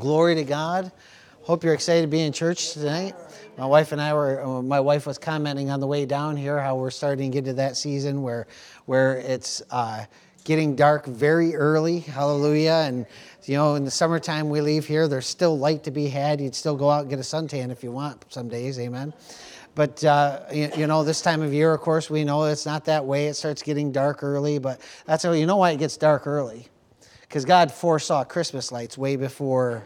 Glory to God. Hope you're excited to be in church tonight. My wife was commenting on the way down here how we're starting to get to that season where it's getting dark very early. Hallelujah. And, in the summertime we leave here, there's still light to be had. You'd still go out and get a suntan if you want some days. Amen. But, this time of year, of course, we know it's not that way. It starts getting dark early, but that's how you know why it gets dark early. Because God foresaw Christmas lights way before,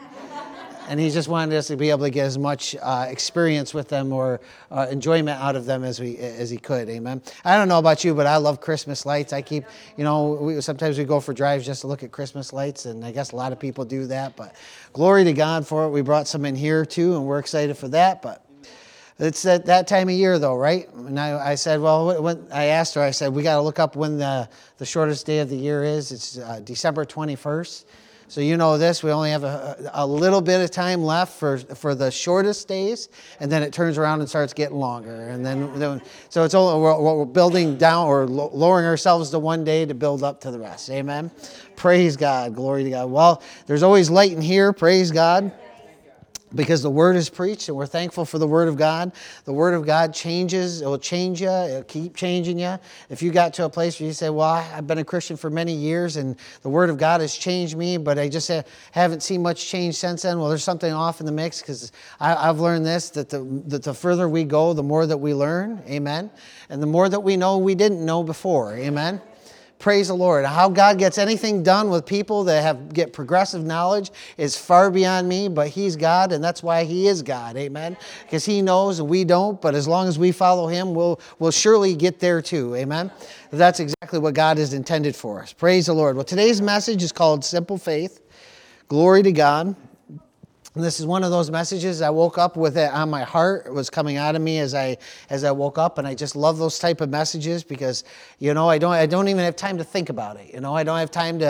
and He just wanted us to be able to get as much experience with them or enjoyment out of them as He could. Amen. I don't know about you, but I love Christmas lights. I keep, sometimes we go for drives just to look at Christmas lights, and I guess a lot of people do that. But glory to God for it. We brought some in here too, and we're excited for that. But it's that time of year, though, right? And I said, when I asked her, I said, we got to look up when the shortest day of the year is. It's December 21st. So you know this, we only have a little bit of time left for the shortest days, and then it turns around and starts getting longer. And then so it's only, we're building down or lowering ourselves to one day to build up to the rest. Amen? Praise God. Glory to God. Well, there's always light in here. Praise God. Because the Word is preached, and we're thankful for the Word of God. The Word of God changes. It will change you. It will keep changing you. If you got to a place where you say, well, I've been a Christian for many years, and the Word of God has changed me, but I just haven't seen much change since then. Well, there's something off in the mix, because I've learned this, that the further we go, the more that we learn. Amen. And the more that we know we didn't know before. Amen. Praise the Lord. How God gets anything done with people that get progressive knowledge is far beyond me, but He's God, and that's why He is God. Amen. Because He knows and we don't, but as long as we follow Him, we'll surely get there too. Amen. That's exactly what God has intended for us. Praise the Lord. Well, today's message is called Simple Faith. Glory to God. And this is one of those messages I woke up with it on my heart. It was coming out of me as I woke up, and I just love those type of messages because I don't even have time to think about it. I don't have time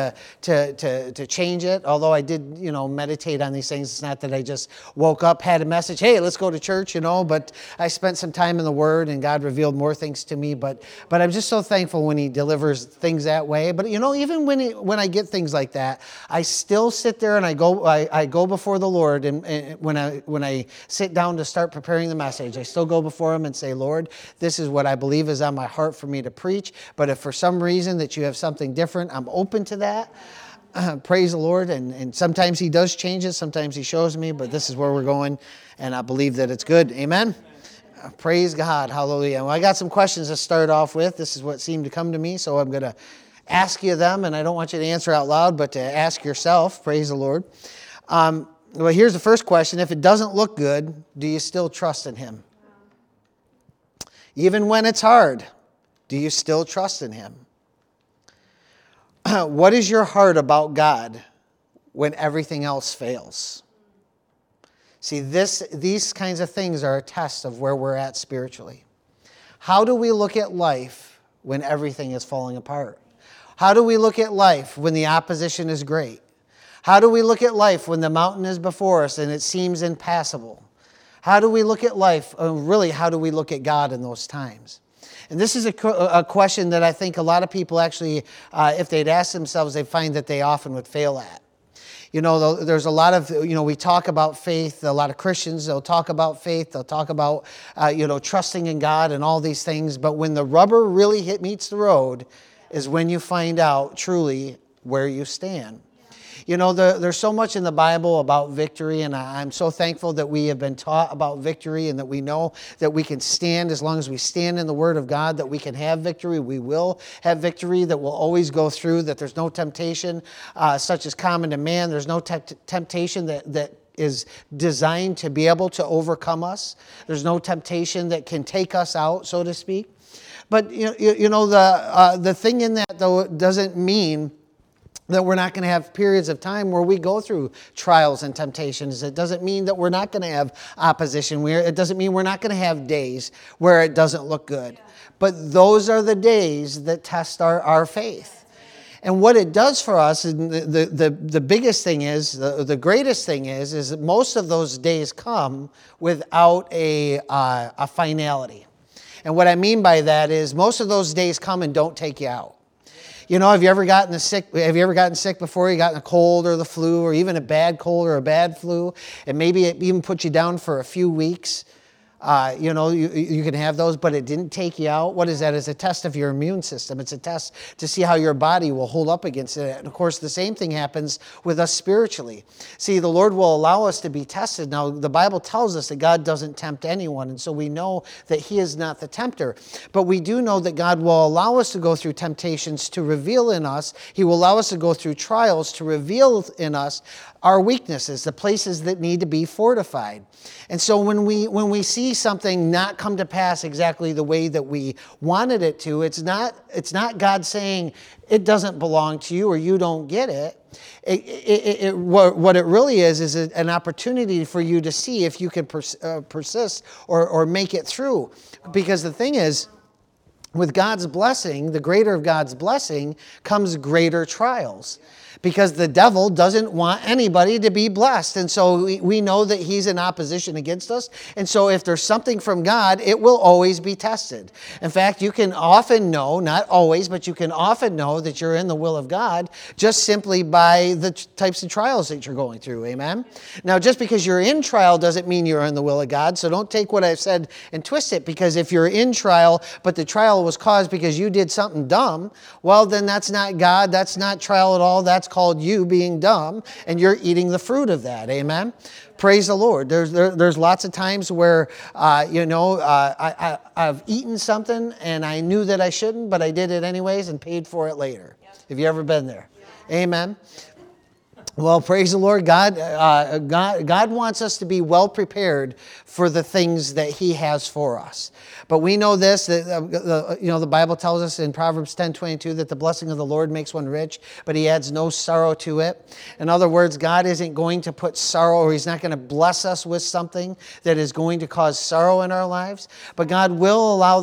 to change it. Although I did meditate on these things. It's not that I just woke up, had a message, hey, let's go to church. But I spent some time in the Word, and God revealed more things to me. But I'm just so thankful when He delivers things that way. But even when I get things like that, I still sit there and I go before the Lord. And when I sit down to start preparing the message, I still go before Him and say, Lord, this is what I believe is on my heart for me to preach. But if for some reason that you have something different, I'm open to that. Praise the Lord. And sometimes He does change it. Sometimes He shows me. But this is where we're going. And I believe that it's good. Amen. Praise God. Hallelujah. Well, I got some questions to start off with. This is what seemed to come to me. So I'm going to ask you them. And I don't want you to answer out loud, but to ask yourself. Praise the Lord. Well, here's the first question. If it doesn't look good, do you still trust in Him? Even when it's hard, do you still trust in Him? What is your heart about God when everything else fails? See, these kinds of things are a test of where we're at spiritually. How do we look at life when everything is falling apart? How do we look at life when the opposition is great? How do we look at life when the mountain is before us and it seems impassable? How do we look at life? Really, how do we look at God in those times? And this is a question that I think a lot of people actually, if they'd ask themselves, they find that they often would fail at. There's a lot of, we talk about faith. A lot of Christians, they'll talk about faith. They'll talk about, trusting in God and all these things. But when the rubber really meets the road is when you find out truly where you stand. There's so much in the Bible about victory, and I'm so thankful that we have been taught about victory and that we know that we can stand as long as we stand in the Word of God, that we can have victory. We will have victory, that will always go through, that there's no temptation such as common to man. There's no temptation that is designed to be able to overcome us. There's no temptation that can take us out, so to speak. But, the thing in that, though, doesn't mean that we're not going to have periods of time where we go through trials and temptations. It doesn't mean that we're not going to have opposition. It doesn't mean we're not going to have days where it doesn't look good. But those are the days that test our faith. And what it does for us, and the biggest thing is, the greatest thing is that most of those days come without a finality. And what I mean by that is most of those days come and don't take you out. Have you ever gotten sick before? You gotten a cold or the flu, or even a bad cold or a bad flu, and maybe it even put you down for a few weeks. You can have those, but it didn't take you out. What is that? It's a test of your immune system. It's a test to see how your body will hold up against it. And of course, the same thing happens with us spiritually. See, the Lord will allow us to be tested. Now, the Bible tells us that God doesn't tempt anyone, and so we know that He is not the tempter. But we do know that God will allow us to go through temptations to reveal in us. He will allow us to go through trials to reveal in us our weaknesses, the places that need to be fortified. And so when we see something not come to pass exactly the way that we wanted it to, it's not God saying it doesn't belong to you or you don't get it. What it really is an opportunity for you to see if you can persist or make it through. Because the thing is, with God's blessing, the greater of God's blessing, comes greater trials. Because the devil doesn't want anybody to be blessed. And so we know that he's in opposition against us. And so if there's something from God, it will always be tested. In fact, you can often know, not always, but you can often know that you're in the will of God just simply by the types of trials that you're going through. Amen? Now, just because you're in trial doesn't mean you're in the will of God. So don't take what I've said and twist it. Because if you're in trial, but the trial was caused because you did something dumb, well, then that's not God. That's not trial at all. That's called you being dumb, and you're eating the fruit of that. Amen? Praise the Lord. There's lots of times where, I've eaten something and I knew that I shouldn't, but I did it anyways and paid for it later. Yep. Have you ever been there? Yeah. Amen? Well, praise the Lord. God wants us to be well prepared for the things that He has for us. But we know this, that the Bible tells us in Proverbs 10:22 that the blessing of the Lord makes one rich, but He adds no sorrow to it. In other words, God isn't going to put sorrow, or He's not going to bless us with something that is going to cause sorrow in our lives. But God will allow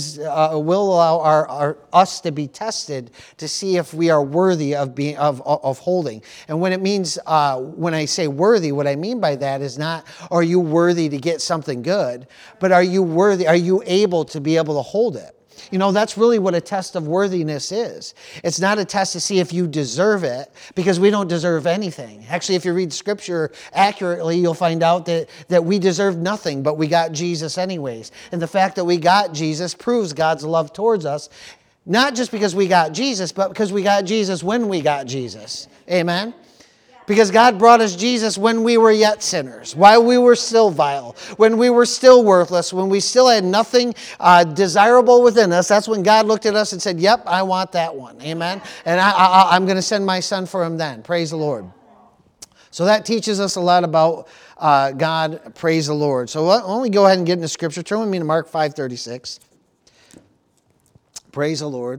us to be tested to see if we are worthy of holding. And when it means, when I say worthy, what I mean by that is not, are you worthy to get something good, but are you worthy, are you able to be able to hold it? That's really what a test of worthiness is. It's not a test to see if you deserve it, because we don't deserve anything. Actually, if you read Scripture accurately, you'll find out that we deserve nothing, but we got Jesus anyways. And the fact that we got Jesus proves God's love towards us, not just because we got Jesus, but because we got Jesus when we got Jesus. Amen? Because God brought us Jesus when we were yet sinners, while we were still vile, when we were still worthless, when we still had nothing desirable within us. That's when God looked at us and said, yep, I want that one. Amen? And I'm going to send my son for him then. Praise the Lord. So that teaches us a lot about God. Praise the Lord. So let me go ahead and get into Scripture. Turn with me to Mark 5:36. Praise the Lord.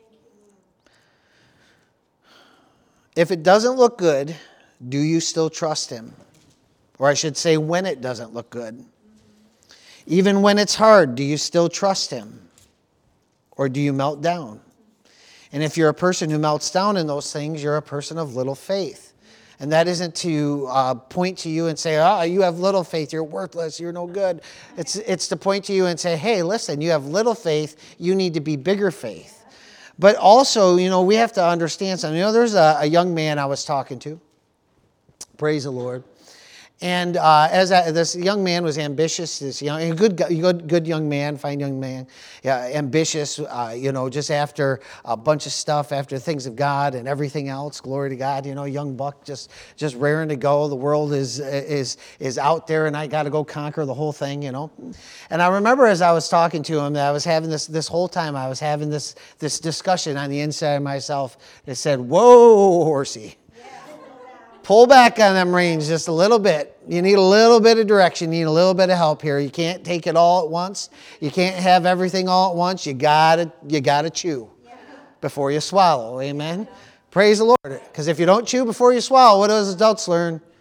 If it doesn't look good, do you still trust Him? Or I should say, when it doesn't look good. Even when it's hard, do you still trust Him? Or do you melt down? And if you're a person who melts down in those things, you're a person of little faith. And that isn't to point to you and say, you have little faith, you're worthless, you're no good. It's to point to you and say, hey, listen, you have little faith, you need to be bigger faith. But also, we have to understand something. There's a young man I was talking to. Praise the Lord. And this young man was ambitious, good young man, fine young man, ambitious, just after a bunch of stuff, after things of God and everything else. Glory to God, young buck, just raring to go. The world is out there, and I got to go conquer the whole thing, And I remember as I was talking to him, that I was having this whole time, I was having this discussion on the inside of myself that said, "Whoa, horsey. Pull back on them reins just a little bit. You need a little bit of direction. You need a little bit of help here. You can't take it all at once. You can't have everything all at once. You gotta chew before you swallow. Amen? Praise the Lord. Because if you don't chew before you swallow, what do those adults learn?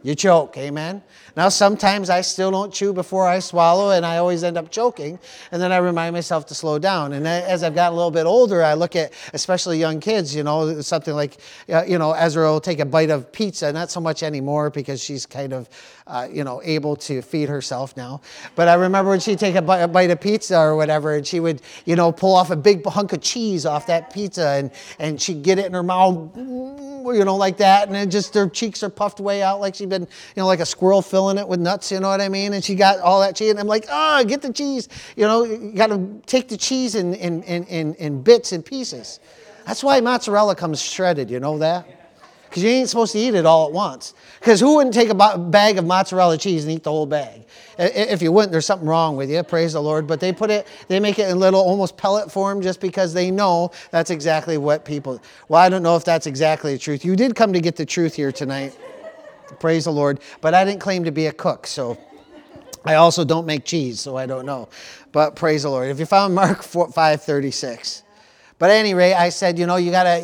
You choke, amen? Now, sometimes I still don't chew before I swallow, and I always end up choking, and then I remind myself to slow down. And as I've gotten a little bit older, I look at, especially young kids, something like, Ezra will take a bite of pizza, not so much anymore because she's kind of, able to feed herself now. But I remember when she'd take a bite of pizza or whatever, and she would, pull off a big hunk of cheese off that pizza, and she'd get it in her mouth, like that, and it just, her cheeks are puffed way out like she'd been, like a squirrel filling it with nuts, you know what I mean? And she got all that cheese, and I'm like, get the cheese. You got to take the cheese in bits and pieces. That's why mozzarella comes shredded, you know that? Because you ain't supposed to eat it all at once. Because who wouldn't take a bag of mozzarella cheese and eat the whole bag? If you wouldn't, there's something wrong with you, praise the Lord. But they make it in little, almost pellet form just because they know that's exactly what people... Well, I don't know if that's exactly the truth. You did come to get the truth here tonight, praise the Lord. But I didn't claim to be a cook, so... I also don't make cheese, so I don't know. But praise the Lord. If you found Mark 5:36... But at any rate, I said, you gotta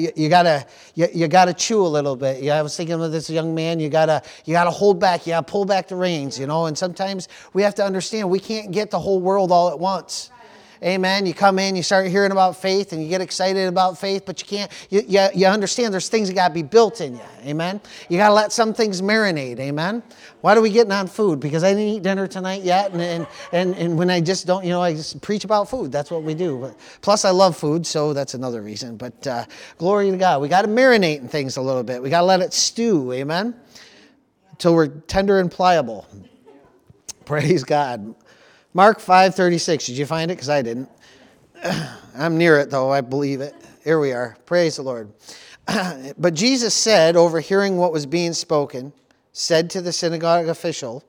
chew a little bit. I was thinking of this young man. You gotta hold back. You gotta pull back the reins. And sometimes we have to understand we can't get the whole world all at once. Amen. You come in, you start hearing about faith, and you get excited about faith, but you can't. You understand there's things that got to be built in you. Amen. You got to let some things marinate. Amen. Why are we getting on food? Because I didn't eat dinner tonight yet, and when I just don't, I just preach about food. That's what we do. But plus, I love food, so that's another reason. But glory to God. We got to marinate in things a little bit. We got to let it stew. Amen. Until we're tender and pliable. Praise God. Mark 5:36. Did you find it? Because I didn't. I'm near it, though. I believe it. Here we are. Praise the Lord. But Jesus said, overhearing what was being spoken, said to the synagogue official,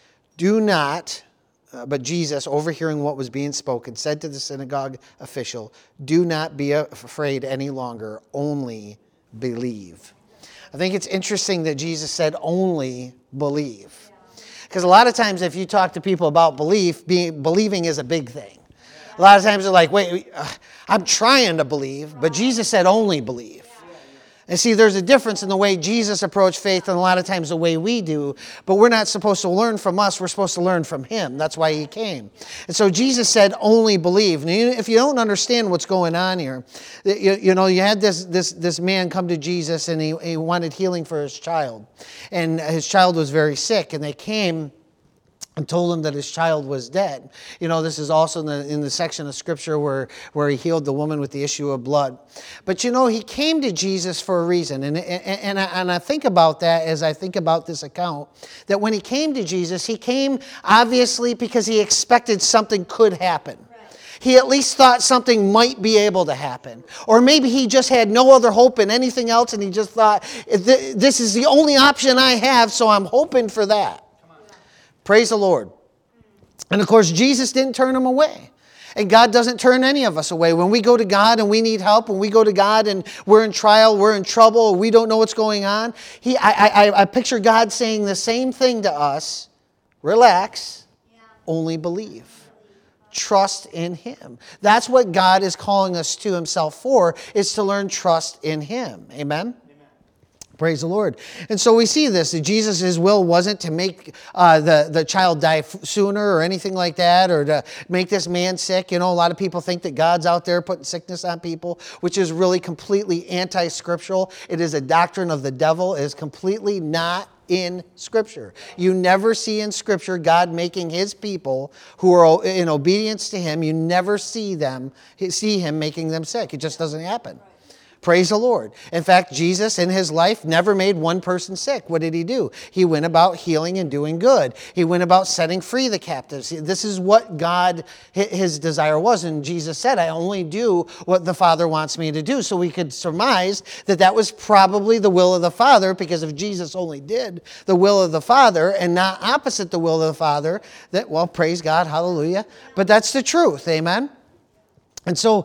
but Jesus, overhearing what was being spoken, said to the synagogue official, do not be afraid any longer, only believe. I think it's interesting that Jesus said, only believe. Because a lot of times if you talk to people about believing is a big thing. A lot of times they're like, wait, I'm trying to believe, but Jesus said only believe. And see, there's a difference in the way Jesus approached faith and a lot of times the way we do, but we're not supposed to learn from us, we're supposed to learn from Him. That's why He came. And so Jesus said only believe. And if you don't understand what's going on here, you had this man come to Jesus and he wanted healing for his child. And his child was very sick, and they came and told him that his child was dead. This is also in the section of Scripture where he healed the woman with the issue of blood. But he came to Jesus for a reason. And I think about that as I think about this account, that when he came to Jesus, he came obviously because he expected something could happen. He at least thought something might be able to happen. Or maybe he just had no other hope in anything else, and he just thought, this is the only option I have, so I'm hoping for that. Praise the Lord. And of course, Jesus didn't turn him away. And God doesn't turn any of us away. When we go to God and we need help, when we go to God and we're in trial, we're in trouble, we don't know what's going on, I picture God saying the same thing to us. Relax, only believe. Trust in Him. That's what God is calling us to Himself for, is to learn trust in Him. Amen? Praise the Lord. And so we see this, that Jesus' will wasn't to make the child die sooner or anything like that, or to make this man sick. A lot of people think that God's out there putting sickness on people, which is really completely anti-scriptural. It is a doctrine of the devil. It is completely not in Scripture. You never see in Scripture God making His people who are in obedience to Him, you never see Him making them sick. It just doesn't happen. Praise the Lord. In fact, Jesus in His life never made one person sick. What did He do? He went about healing and doing good. He went about setting free the captives. This is what God, His desire was. And Jesus said, I only do what the Father wants me to do. So we could surmise that was probably the will of the Father, because if Jesus only did the will of the Father and not opposite the will of the Father, praise God, hallelujah. But that's the truth, amen? And so,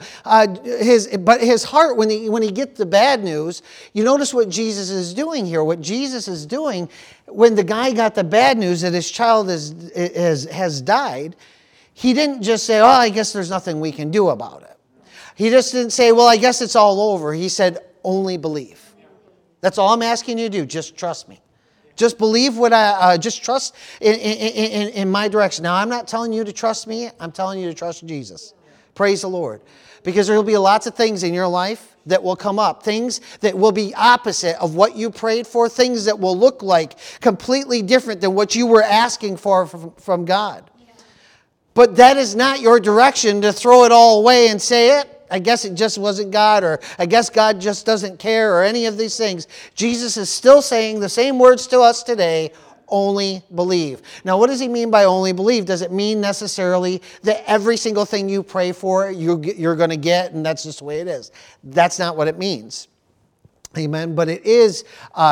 his heart, when he gets the bad news, you notice what Jesus is doing here. What Jesus is doing, when the guy got the bad news that his child has died, he didn't just say, I guess there's nothing we can do about it. He just didn't say, I guess it's all over. He said, only believe. That's all I'm asking you to do. Just trust me. Just believe just trust in my direction. Now, I'm not telling you to trust me. I'm telling you to trust Jesus. Praise the Lord. Because there will be lots of things in your life that will come up. Things that will be opposite of what you prayed for. Things that will look like completely different than what you were asking for from God. But that is not your direction to throw it all away and say, I guess it just wasn't God, or I guess God just doesn't care, or any of these things. Jesus is still saying the same words to us today, only believe. Now, what does he mean by only believe? Does it mean necessarily that every single thing you pray for, you're going to get, and that's just the way it is? That's not what it means. Amen. But it is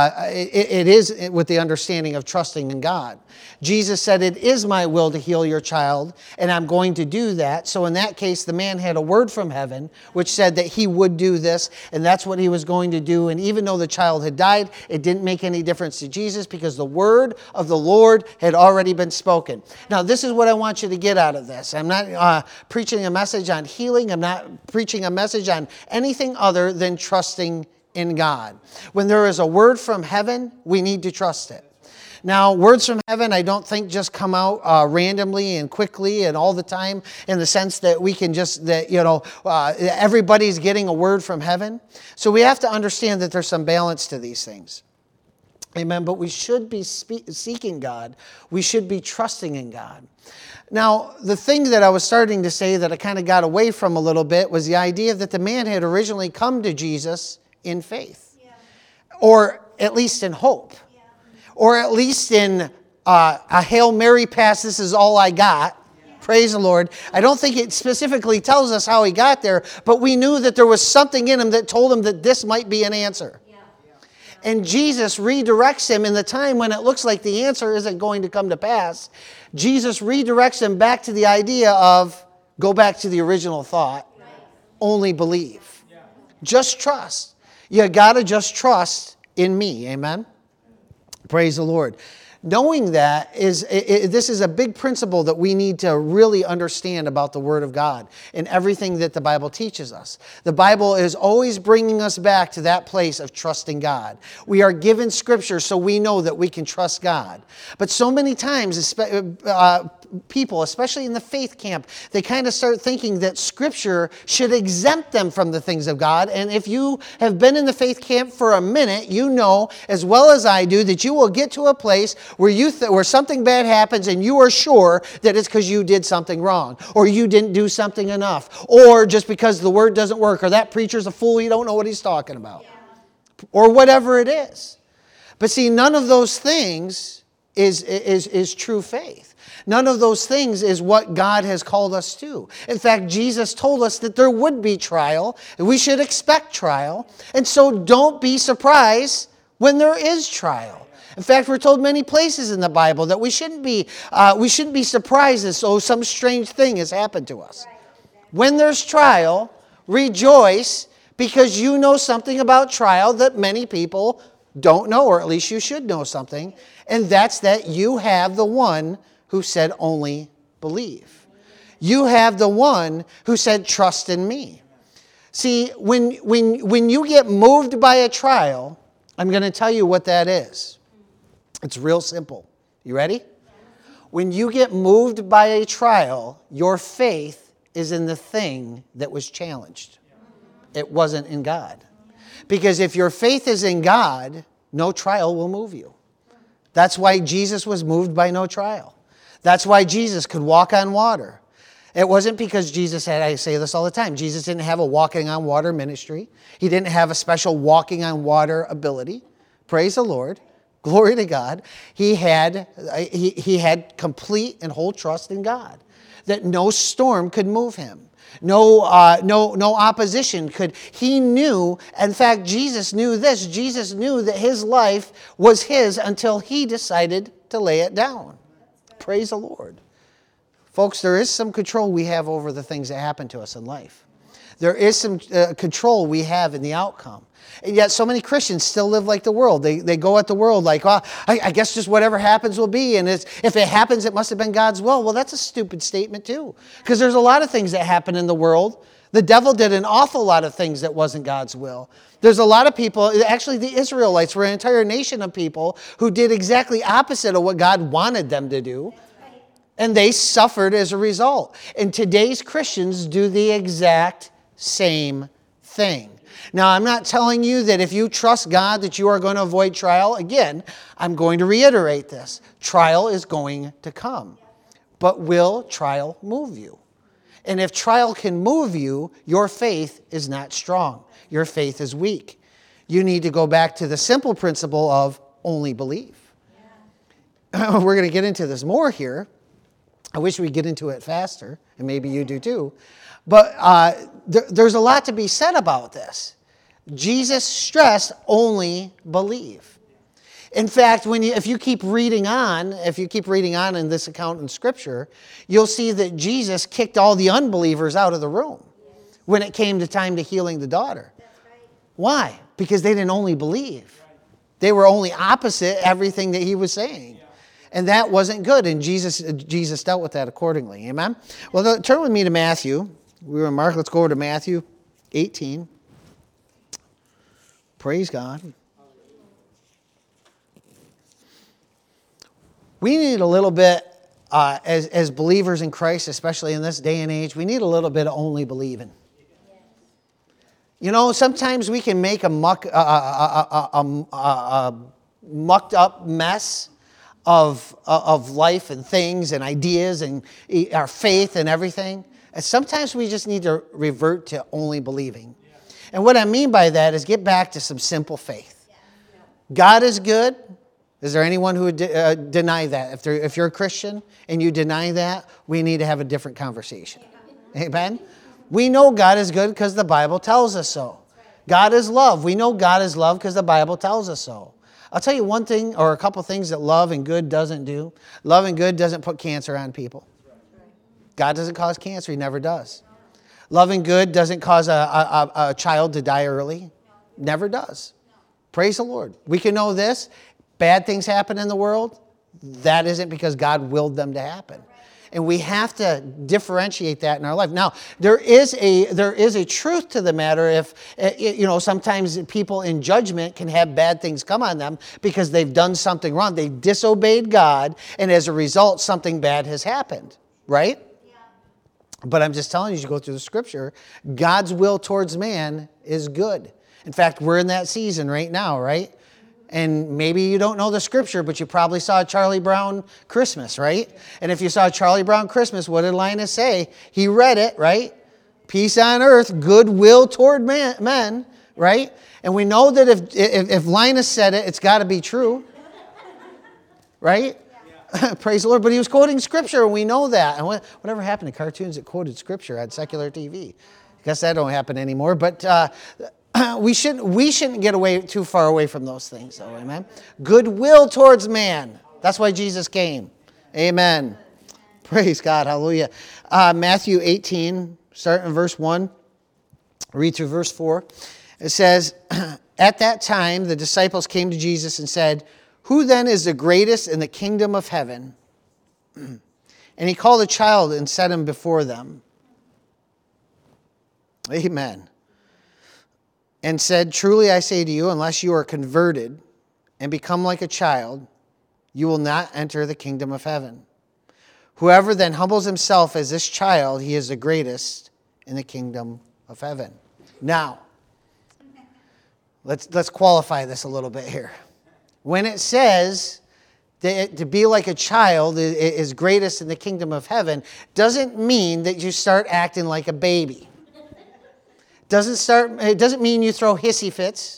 with the understanding of trusting in God. Jesus said, it is my will to heal your child, and I'm going to do that. So in that case, the man had a word from heaven, which said that he would do this, and that's what he was going to do. And even though the child had died, it didn't make any difference to Jesus because the word of the Lord had already been spoken. Now, this is what I want you to get out of this. I'm not preaching a message on healing. I'm not preaching a message on anything other than trusting in God. When there is a word from heaven, we need to trust it. Now, words from heaven, I don't think just come out randomly and quickly and all the time in the sense that we can just, everybody's getting a word from heaven. So we have to understand that there's some balance to these things. Amen. But we should be seeking God. We should be trusting in God. Now, the thing that I was starting to say that I kind of got away from a little bit was the idea that the man had originally come to Jesus in faith, or at least in hope, or at least in a Hail Mary pass, this is all I got. Praise the Lord. I don't think it specifically tells us how he got there, but we knew that there was something in him that told him that this might be an answer. And Jesus redirects him in the time when it looks like the answer isn't going to come to pass. Jesus redirects him back to the idea of, go back to the original thought, only believe. Just trust. You got to just trust in me. Amen? Praise the Lord. Knowing that this is a big principle that we need to really understand about the Word of God and everything that the Bible teaches us. The Bible is always bringing us back to that place of trusting God. We are given Scripture so we know that we can trust God. But so many times, people, especially in the faith camp, they kind of start thinking that Scripture should exempt them from the things of God. And if you have been in the faith camp for a minute, you know as well as I do that you will get to a place where something bad happens and you are sure that it's because you did something wrong, or you didn't do something enough, or just because the word doesn't work, or that preacher's a fool, you don't know what he's talking about, or whatever it is. But see, none of those things is true faith. None of those things is what God has called us to. In fact, Jesus told us that there would be trial, and we should expect trial. And so don't be surprised when there is trial. In fact, we're told many places in the Bible that we shouldn't be surprised as though some strange thing has happened to us. When there's trial, rejoice, because you know something about trial that many people don't know, or at least you should know something, and that's that you have the one who said only believe. You have the one who said trust in me. See, when you get moved by a trial, I'm going to tell you what that is. It's real simple. You ready? When you get moved by a trial, your faith is in the thing that was challenged. It wasn't in God. Because if your faith is in God, no trial will move you. That's why Jesus was moved by no trial. That's why Jesus could walk on water. It wasn't because Jesus had, I say this all the time, Jesus didn't have a walking on water ministry. He didn't have a special walking on water ability. Praise the Lord. Glory to God. He had complete and whole trust in God. That no storm could move him. No opposition could. He knew, in fact, Jesus knew this. Jesus knew that his life was his until he decided to lay it down. Praise the Lord. Folks, there is some control we have over the things that happen to us in life. There is some control we have in the outcome. And yet so many Christians still live like the world. They go at the world like, well, I guess just whatever happens will be. And if it happens, it must have been God's will. Well, that's a stupid statement too. Because there's a lot of things that happen in the world. The devil did an awful lot of things that wasn't God's will. There's a lot of people, actually the Israelites were an entire nation of people who did exactly opposite of what God wanted them to do. And they suffered as a result. And today's Christians do the exact same thing. Now, I'm not telling you that if you trust God that you are going to avoid trial. Again, I'm going to reiterate this. Trial is going to come. But will trial move you? And if trial can move you, your faith is not strong. Your faith is weak. You need to go back to the simple principle of only believe. Yeah. We're going to get into this more here. I wish we'd get into it faster, and maybe you do too. But there's a lot to be said about this. Jesus stressed only believe. In fact, if you keep reading on in this account in Scripture, you'll see that Jesus kicked all the unbelievers out of the room when it came to time to healing the daughter. Why? Because they didn't only believe. They were only opposite everything that he was saying. And that wasn't good, and Jesus dealt with that accordingly. Amen? Well, turn with me to Matthew. We were in Mark. Let's go over to Matthew 18. Praise God. We need a little bit, as believers in Christ, especially in this day and age, we need a little bit of only believing. You know, sometimes we can make a mucked up mess of life and things and ideas and our faith and everything. And sometimes we just need to revert to only believing. And what I mean by that is get back to some simple faith. God is good. Is there anyone who would deny that? If you're a Christian and you deny that, we need to have a different conversation. Amen? We know God is good because the Bible tells us so. God is love. We know God is love because the Bible tells us so. I'll tell you one thing or a couple things that love and good doesn't do. Love and good doesn't put cancer on people. God doesn't cause cancer. He never does. Love and good doesn't cause a child to die early. Never does. Praise the Lord. We can know this. Bad things happen in the world. That isn't because God willed them to happen. And we have to differentiate that in our life. Now, there is a truth to the matter. If sometimes people in judgment can have bad things come on them because they've done something wrong. They disobeyed God, and as a result, something bad has happened. Right? Yeah. But I'm just telling you, as you go through the Scripture, God's will towards man is good. In fact, we're in that season right now, right? And maybe you don't know the Scripture, but you probably saw Charlie Brown Christmas, right? And if you saw Charlie Brown Christmas, what did Linus say? He read it, right? Peace on earth, goodwill toward men, right? And we know that if Linus said it, it's got to be true, right? Yeah. Praise the Lord. But he was quoting Scripture, and we know that. And whatever happened to cartoons that quoted Scripture on secular TV? I guess that don't happen anymore, but... We shouldn't get too far away from those things, though, amen? Goodwill towards man. That's why Jesus came. Amen. Praise God. Hallelujah. Matthew 18, starting in verse 1. Read through verse 4. It says, At that time the disciples came to Jesus and said, Who then is the greatest in the kingdom of heaven? And he called a child and set him before them. Amen. And said, Truly I say to you, unless you are converted and become like a child, you will not enter the kingdom of heaven. Whoever then humbles himself as this child, he is the greatest in the kingdom of heaven. Now, let's qualify this a little bit here. When it says that to be like a child is greatest in the kingdom of heaven, doesn't mean that you start acting like a baby. It doesn't mean you throw hissy fits.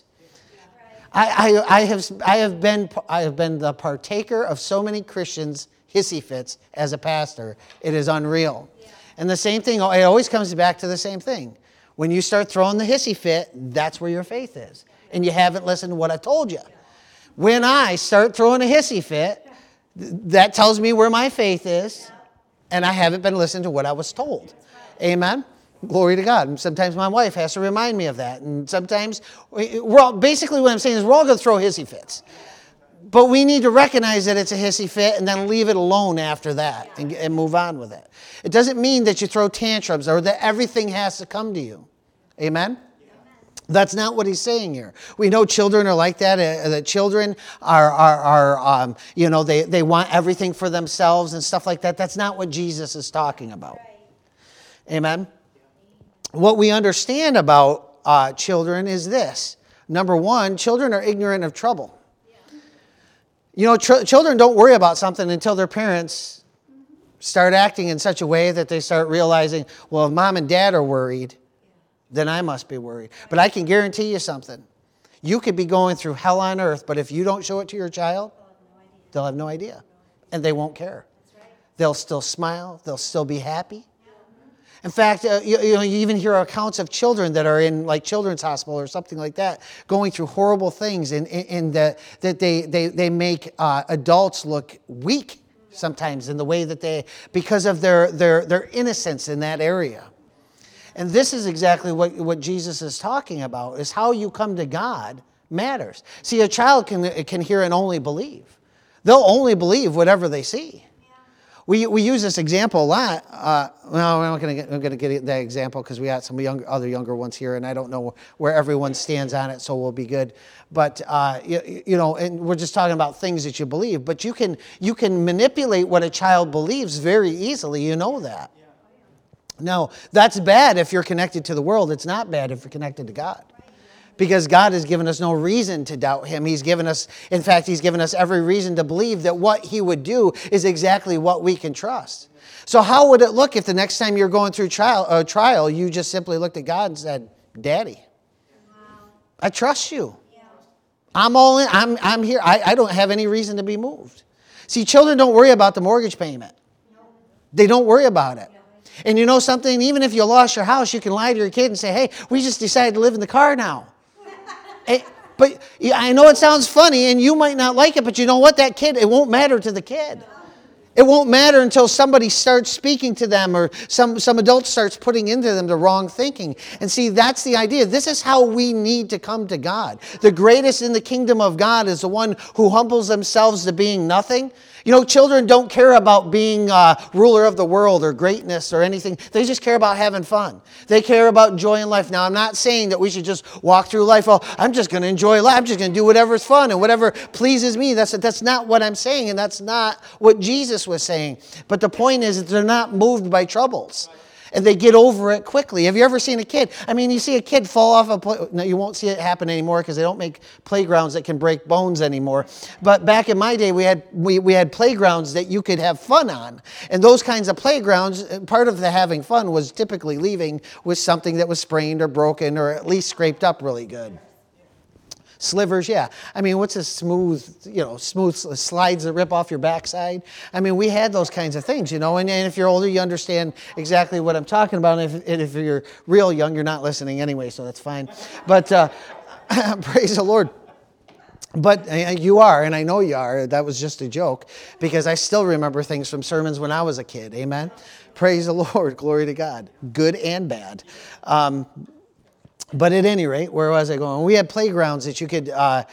I have been the partaker of so many Christians' hissy fits as a pastor. It is unreal. Yeah. And the same thing, it always comes back to the same thing. When you start throwing the hissy fit, that's where your faith is. And you haven't listened to what I told you. When I start throwing a hissy fit, that tells me where my faith is, and I haven't been listening to what I was told. Amen? Glory to God. And sometimes my wife has to remind me of that. And sometimes, basically what I'm saying is we're all going to throw hissy fits. But we need to recognize that it's a hissy fit and then leave it alone after that and move on with it. It doesn't mean that you throw tantrums or that everything has to come to you. Amen? That's not what he's saying here. We know children are like that. That children are they want everything for themselves and stuff like that. That's not what Jesus is talking about. Amen? What we understand about children is this. Number one, children are ignorant of trouble. You know, children don't worry about something until their parents start acting in such a way that they start realizing, well, if mom and dad are worried, then I must be worried. But I can guarantee you something. You could be going through hell on earth, but if you don't show it to your child, they'll have no idea. And they won't care. They'll still smile. They'll still be happy. In fact, you even hear accounts of children that are in like children's hospital or something like that, going through horrible things, and that they make adults look weak sometimes in the way that because of their innocence in that area. And this is exactly what Jesus is talking about, is how you come to God matters. See, a child can hear and only believe. They'll only believe whatever they see. We use this example a lot. Well, I'm not going to get that example because we got some other younger ones here, and I don't know where everyone stands on it, so we'll be good. But and we're just talking about things that you believe. But you can manipulate what a child believes very easily. You know that. Now, that's bad if you're connected to the world. It's not bad if you're connected to God. Because God has given us no reason to doubt him. He's given us every reason to believe that what he would do is exactly what we can trust. So how would it look if the next time you're going through trial, you just simply looked at God and said, Daddy, I trust you. I'm all in. I'm here. I don't have any reason to be moved. See, children don't worry about the mortgage payment. They don't worry about it. And you know something? Even if you lost your house, you can lie to your kid and say, hey, we just decided to live in the car now. But I know it sounds funny and you might not like it, but you know what? That kid, it won't matter to the kid. It won't matter until somebody starts speaking to them or some adult starts putting into them the wrong thinking. And see, that's the idea. This is how we need to come to God. The greatest in the kingdom of God is the one who humbles themselves to being nothing. You know, children don't care about being ruler of the world or greatness or anything. They just care about having fun. They care about enjoying life. Now, I'm not saying that we should just walk through life, oh, I'm just going to enjoy life. I'm just going to do whatever's fun and whatever pleases me. That's not what I'm saying, and that's not what Jesus was saying. But the point is that they're not moved by troubles. And they get over it quickly. Have you ever seen a kid? I mean, you see a kid fall off a no, you won't see it happen anymore because they don't make playgrounds that can break bones anymore. But back in my day, we had playgrounds that you could have fun on. And those kinds of playgrounds, part of the having fun was typically leaving with something that was sprained or broken or at least scraped up really good. Slivers, yeah. I mean, what's a smooth slides that rip off your backside? I mean, we had those kinds of things, and if you're older, you understand exactly what I'm talking about. And if you're real young, you're not listening anyway, so that's fine. But praise the Lord. But you are, and I know you are. That was just a joke because I still remember things from sermons when I was a kid. Amen? Praise the Lord. Glory to God. Good and bad. But at any rate, where was I going? We had playgrounds that you could, that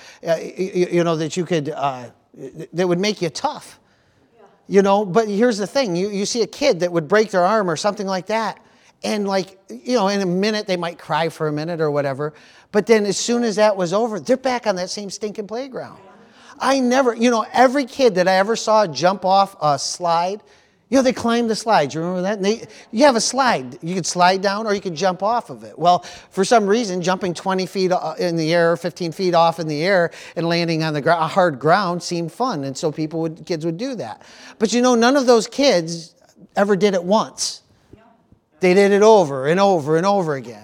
would make you tough. But here's the thing. You see a kid that would break their arm or something like that. And in a minute, they might cry for a minute or whatever. But then as soon as that was over, they're back on that same stinking playground. Every kid that I ever saw jump off a slide, they climb the slides. You remember that? You have a slide. You could slide down or you could jump off of it. Well, for some reason, jumping 20 feet in the air, 15 feet off in the air, and landing on a hard ground seemed fun. And so kids would do that. But none of those kids ever did it once. They did it over and over and over again.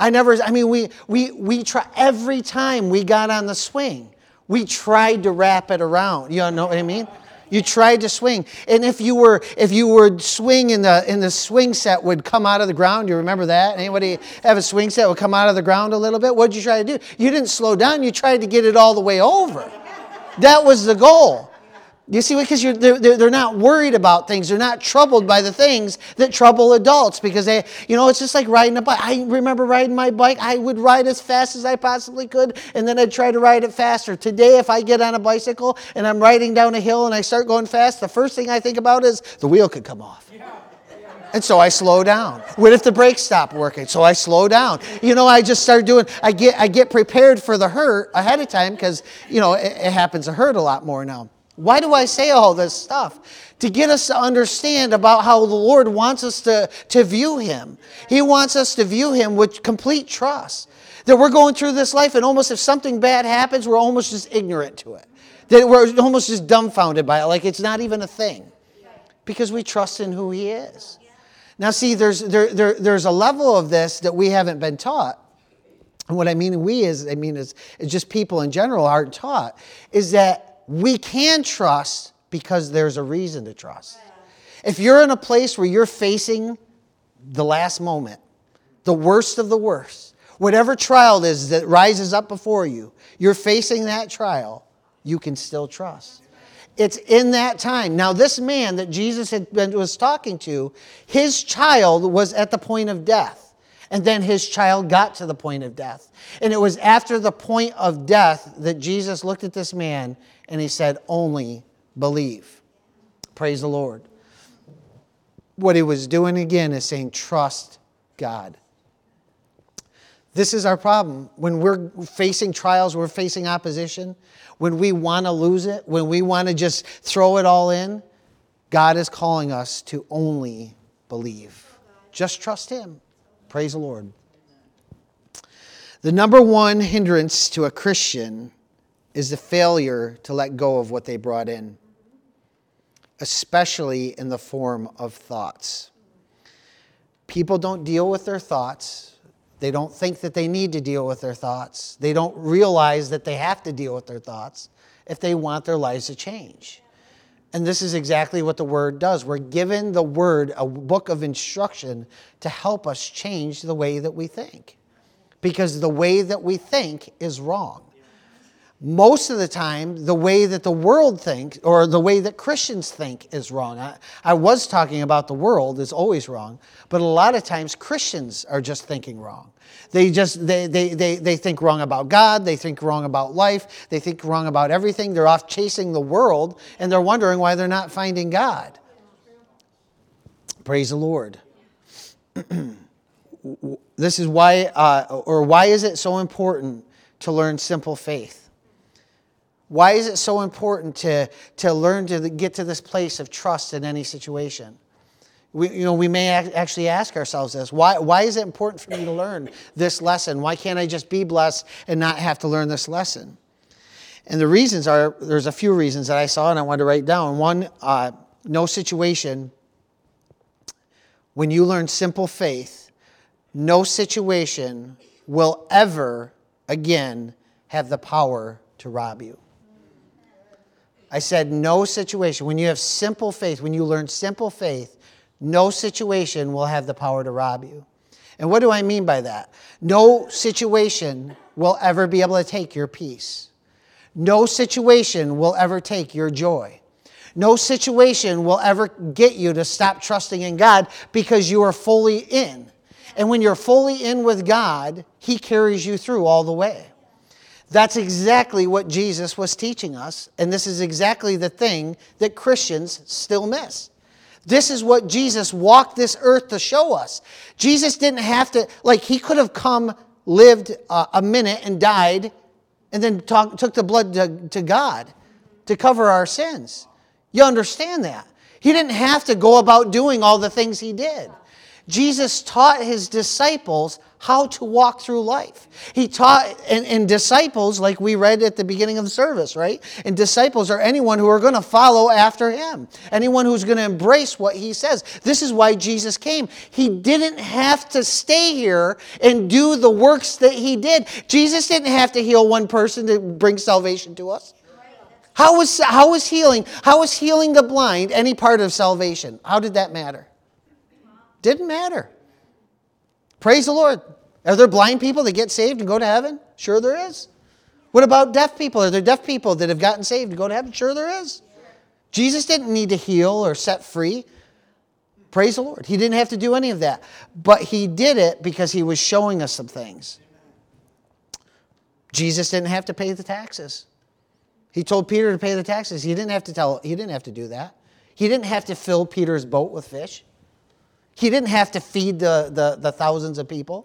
We try every time we got on the swing, we tried to wrap it around. You know what I mean? You tried to swing. And if you would swing and the swing set would come out of the ground, you remember that? Anybody have a swing set that would come out of the ground a little bit? What did you try to do? You didn't slow down. You tried to get it all the way over. That was the goal. You see, because they're not worried about things. They're not troubled by the things that trouble adults because it's just like riding a bike. I remember riding my bike. I would ride as fast as I possibly could, and then I'd try to ride it faster. Today, if I get on a bicycle and I'm riding down a hill and I start going fast, the first thing I think about is the wheel could come off. And so I slow down. What if the brakes stop working? So I slow down. I just start I get prepared for the hurt ahead of time because, it happens to hurt a lot more now. Why do I say all this stuff? To get us to understand about how the Lord wants us to view Him. He wants us to view Him with complete trust. That we're going through this life and almost if something bad happens, we're almost just ignorant to it. That we're almost just dumbfounded by it, like it's not even a thing. Because we trust in who He is. Now see, there's a level of this that we haven't been taught. And what I mean is just people in general aren't taught, is that we can trust because there's a reason to trust. If you're in a place where you're facing the last moment, the worst of the worst, whatever trial it is that rises up before you, you're facing that trial, you can still trust. It's in that time. Now, this man that Jesus was talking to, his child was at the point of death. And then his child got to the point of death. And it was after the point of death that Jesus looked at this man and He said, only believe. Praise the Lord. What He was doing again is saying, trust God. This is our problem. When we're facing trials, we're facing opposition, when we want to lose it, when we want to just throw it all in, God is calling us to only believe. Just trust Him. Praise the Lord. The number one hindrance to a Christian is the failure to let go of what they brought in, especially in the form of thoughts. People don't deal with their thoughts. They don't think that they need to deal with their thoughts. They don't realize that they have to deal with their thoughts if they want their lives to change. And this is exactly what the Word does. We're given the Word, a book of instruction, to help us change the way that we think. Because the way that we think is wrong. Most of the time, the way that the world thinks, or the way that Christians think is wrong. I was talking about the world is always wrong, but a lot of times Christians are just thinking wrong. They think wrong about God, they think wrong about life, they think wrong about everything. They're off chasing the world, and they're wondering why they're not finding God. Praise the Lord. This is why, why is it so important to learn simple faith? Why is it so important to learn to get to this place of trust in any situation? We may actually ask ourselves this. Why is it important for me to learn this lesson? Why can't I just be blessed and not have to learn this lesson? And the reasons are, there's a few reasons that I saw and I wanted to write down. One, no situation, when you learn simple faith, no situation will ever again have the power to rob you. I said no situation. When you have simple faith, when you learn simple faith, no situation will have the power to rob you. And what do I mean by that? No situation will ever be able to take your peace. No situation will ever take your joy. No situation will ever get you to stop trusting in God because you are fully in. And when you're fully in with God, He carries you through all the way. That's exactly what Jesus was teaching us, and this is exactly the thing that Christians still miss. This is what Jesus walked this earth to show us. Jesus didn't have to, He could have come, lived a minute and died, and then took the blood to God to cover our sins. You understand that? He didn't have to go about doing all the things He did. Jesus taught His disciples how to walk through life. He taught, and disciples, like we read at the beginning of the service, right? And disciples are anyone who are going to follow after Him. Anyone who's going to embrace what He says. This is why Jesus came. He didn't have to stay here and do the works that He did. Jesus didn't have to heal one person to bring salvation to us. How was healing the blind any part of salvation? How did that matter? Didn't matter. Praise the Lord. Are there blind people that get saved and go to heaven? Sure there is. What about deaf people? Are there deaf people that have gotten saved and go to heaven? Sure there is. Jesus didn't need to heal or set free. Praise the Lord. He didn't have to do any of that. But he did it because he was showing us some things. Jesus didn't have to pay the taxes. He told Peter to pay the taxes. He didn't have to do that. He didn't have to fill Peter's boat with fish. He didn't have to feed the thousands of people.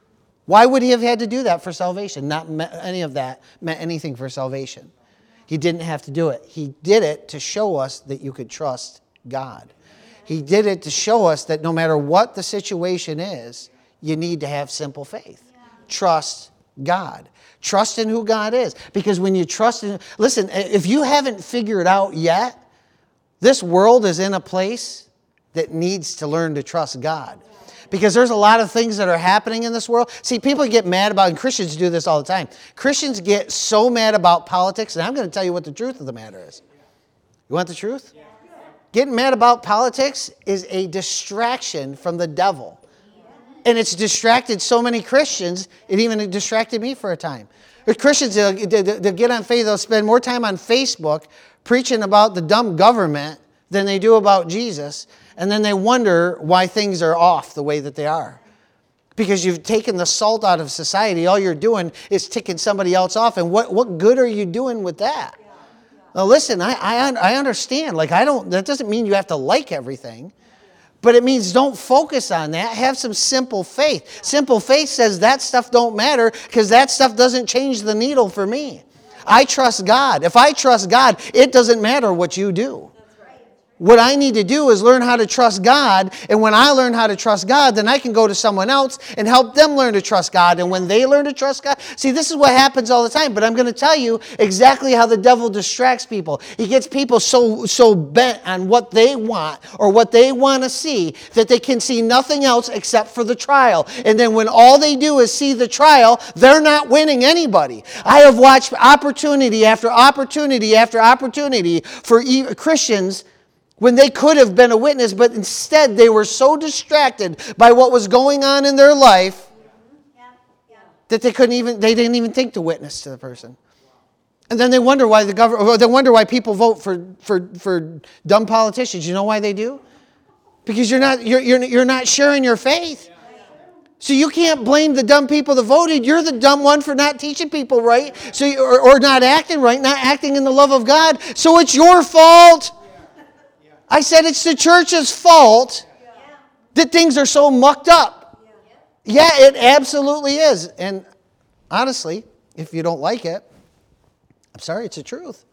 Why would he have had to do that for salvation? Not any of that meant anything for salvation. He didn't have to do it. He did it to show us that you could trust God. He did it to show us that no matter what the situation is, you need to have simple faith. Trust God. Trust in who God is. Because when you trust in... Listen, if you haven't figured out yet, this world is in a place that needs to learn to trust God. Because there's a lot of things that are happening in this world. See, people get mad about, and Christians do this all the time. Christians get so mad about politics, and I'm going to tell you what the truth of the matter is. You want the truth? Yeah. Getting mad about politics is a distraction from the devil. And it's distracted so many Christians, it even distracted me for a time. There's Christians, they'll get on faith, they'll spend more time on Facebook preaching about the dumb government than they do about Jesus. And then they wonder why things are off the way that they are. Because you've taken the salt out of society. All you're doing is ticking somebody else off. And what good are you doing with that? Now listen, I understand. That doesn't mean you have to like everything. But it means don't focus on that. Have some simple faith. Simple faith says that stuff don't matter because that stuff doesn't change the needle for me. I trust God. If I trust God, it doesn't matter what you do. What I need to do is learn how to trust God. And when I learn how to trust God, then I can go to someone else and help them learn to trust God. And when they learn to trust God, see, this is what happens all the time. But I'm going to tell you exactly how the devil distracts people. He gets people so bent on what they want or what they want to see that they can see nothing else except for the trial. And then when all they do is see the trial, they're not winning anybody. I have watched opportunity after opportunity after opportunity for Christians when they could have been a witness, but instead they were so distracted by what was going on in their life that they didn't even think to witness to the person. And then they wonder why people vote for dumb politicians. You know why they do? Because you're not sharing your faith. So you can't blame the dumb people that voted. You're the dumb one for not teaching people right, or not acting right, not acting in the love of God. So it's your fault. I said it's the church's fault that things are so mucked up. Yeah, it absolutely is. And honestly, if you don't like it, I'm sorry, it's the truth.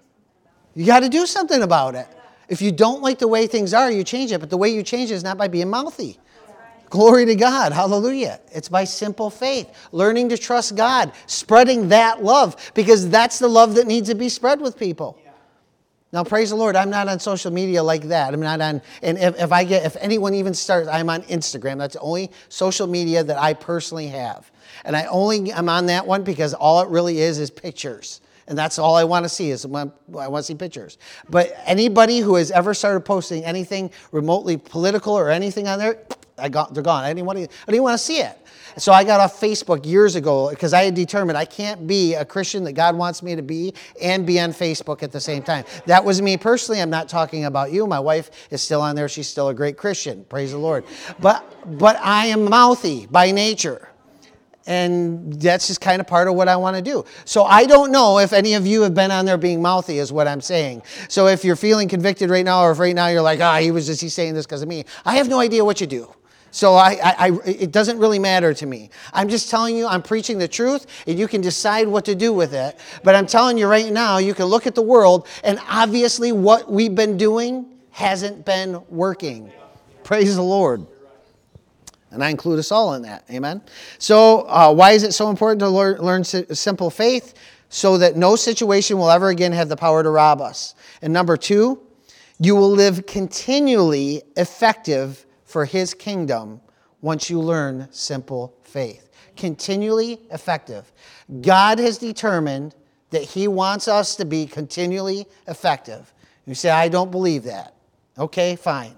You got to do something about it. If you don't like the way things are, you change it. But the way you change it is not by being mouthy. Glory to God. Hallelujah. It's by simple faith. Learning to trust God. Spreading that love. Because that's the love that needs to be spread with people. Now, praise the Lord, I'm not on social media like that. I'm not on, and if anyone even starts, I'm on Instagram. That's the only social media that I personally have. And I'm on that one because all it really is pictures. And that's all I want to see I want to see pictures. But anybody who has ever started posting anything remotely political or anything on there, they're gone. I didn't want to see it. So I got off Facebook years ago because I had determined I can't be a Christian that God wants me to be and be on Facebook at the same time. That was me personally. I'm not talking about you. My wife is still on there. She's still a great Christian. Praise the Lord. But I am mouthy by nature. And that's just kind of part of what I want to do. So I don't know if any of you have been on there being mouthy is what I'm saying. So if you're feeling convicted right now, or if right now you're like, he's saying this because of me. I have no idea what you do. So it doesn't really matter to me. I'm just telling you, I'm preaching the truth, and you can decide what to do with it. But I'm telling you right now, you can look at the world, and obviously what we've been doing hasn't been working. Praise the Lord. And I include us all in that. Amen? So why is it so important to learn simple faith? So that no situation will ever again have the power to rob us. And number 2, you will live continually effective for His kingdom once you learn simple faith. Continually effective. God has determined that He wants us to be continually effective. You say, I don't believe that. Okay, fine.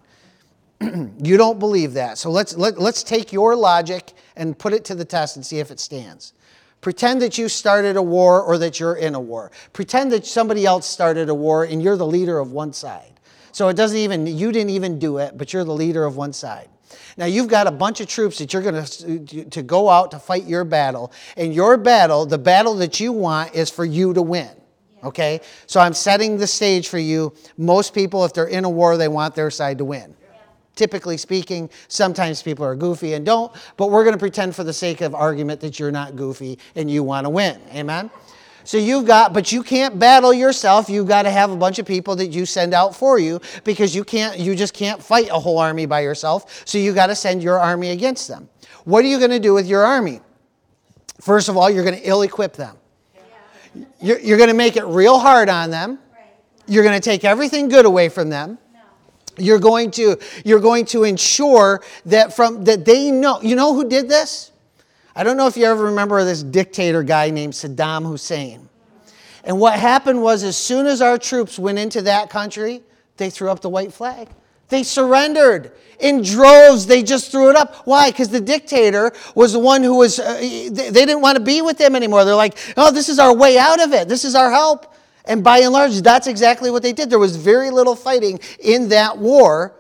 You don't believe that. So let's take your logic and put it to the test and see if it stands. Pretend that you started a war or that you're in a war. Pretend that somebody else started a war and you're the leader of one side. So you didn't even do it, but you're the leader of one side. Now you've got a bunch of troops that you're going to go out to fight your battle. And your battle, the battle that you want, is for you to win. Okay? So I'm setting the stage for you. Most people, if they're in a war, they want their side to win. Typically speaking, sometimes people are goofy and don't, but we're going to pretend for the sake of argument that you're not goofy and you want to win. Amen? So but you can't battle yourself. You've got to have a bunch of people that you send out for you because you just can't fight a whole army by yourself. So you got to send your army against them. What are you going to do with your army? First of all, you're going to ill-equip them. You're going to make it real hard on them. You're going to take everything good away from them. You're going to ensure that they know. You know who did this? I don't know if you ever remember this dictator guy named Saddam Hussein. And what happened was, as soon as our troops went into that country, they threw up the white flag. They surrendered. In droves, they just threw it up. Why? Because the dictator was the one who was, they didn't want to be with them anymore. They're like, oh, this is our way out of it. This is our help. And by and large, that's exactly what they did. There was very little fighting in that war,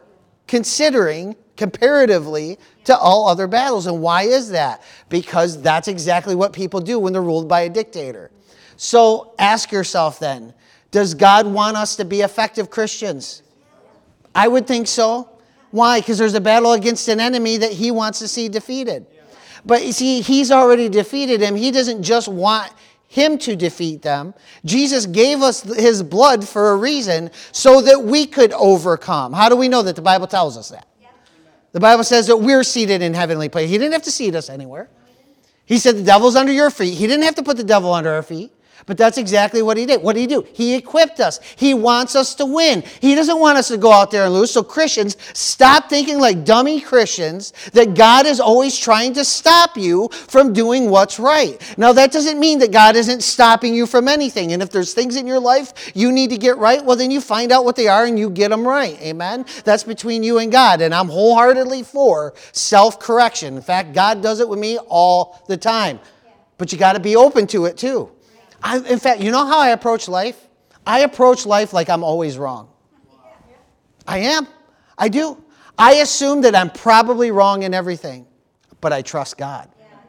comparatively to all other battles. And why is that? Because that's exactly what people do when they're ruled by a dictator. So ask yourself then, does God want us to be effective Christians? I would think so. Why? Because there's a battle against an enemy that he wants to see defeated. But you see, he's already defeated him. He doesn't just want him to defeat them. Jesus gave us his blood for a reason so that we could overcome. How do we know that? The Bible tells us that. The Bible says that we're seated in heavenly places. He didn't have to seat us anywhere. He said the devil's under your feet. He didn't have to put the devil under our feet. But that's exactly what he did. What did he do? He equipped us. He wants us to win. He doesn't want us to go out there and lose. So Christians, stop thinking like dummy Christians that God is always trying to stop you from doing what's right. Now, that doesn't mean that God isn't stopping you from anything. And if there's things in your life you need to get right, well, then you find out what they are and you get them right. Amen? That's between you and God. And I'm wholeheartedly for self-correction. In fact, God does it with me all the time. But you got to be open to it too. In fact, you know how I approach life? I approach life like I'm always wrong. I am. I do. I assume that I'm probably wrong in everything, but I trust God.